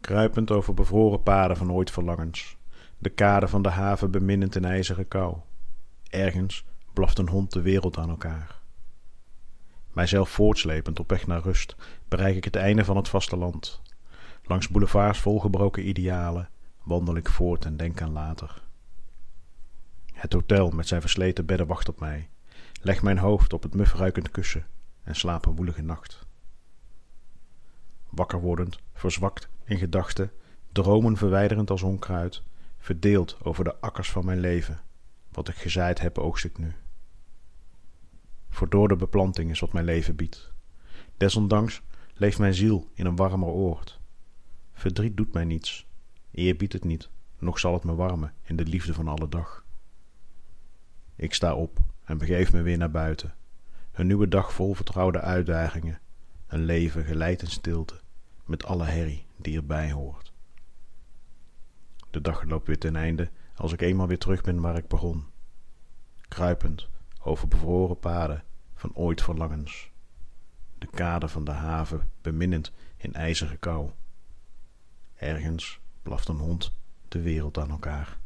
Kruipend over bevroren paden van ooit verlangens, de kade van de haven beminnend in ijzeren kou. Ergens blaft een hond de wereld aan elkaar. Mijzelf voortslepend op weg naar rust bereik ik het einde van het vasteland. Langs boulevards volgebroken idealen wandel ik voort en denk aan later. Het hotel met zijn versleten bedden wacht op mij. Leg mijn hoofd op het mufruikend kussen en slaap een woelige nacht. Wakker wordend, verzwakt in gedachten, dromen verwijderend als onkruid, verdeeld over de akkers van mijn leven. Wat ik gezaaid heb, oogst ik nu. Verdorde beplanting is wat mijn leven biedt. Desondanks leeft mijn ziel in een warmer oord. Verdriet doet mij niets, eer biedt het niet, noch zal het me warmen in de liefde van alle dag. Ik sta op en begeef me weer naar buiten. Een nieuwe dag vol vertrouwde uitdagingen. Een leven geleid in stilte, met alle herrie die erbij hoort. De dag loopt weer ten einde als ik eenmaal weer terug ben waar ik begon. Kruipend over bevroren paden van ooit verlangens. De kade van de haven beminnend in ijzeren kou. Ergens blaft een hond de wereld aan elkaar.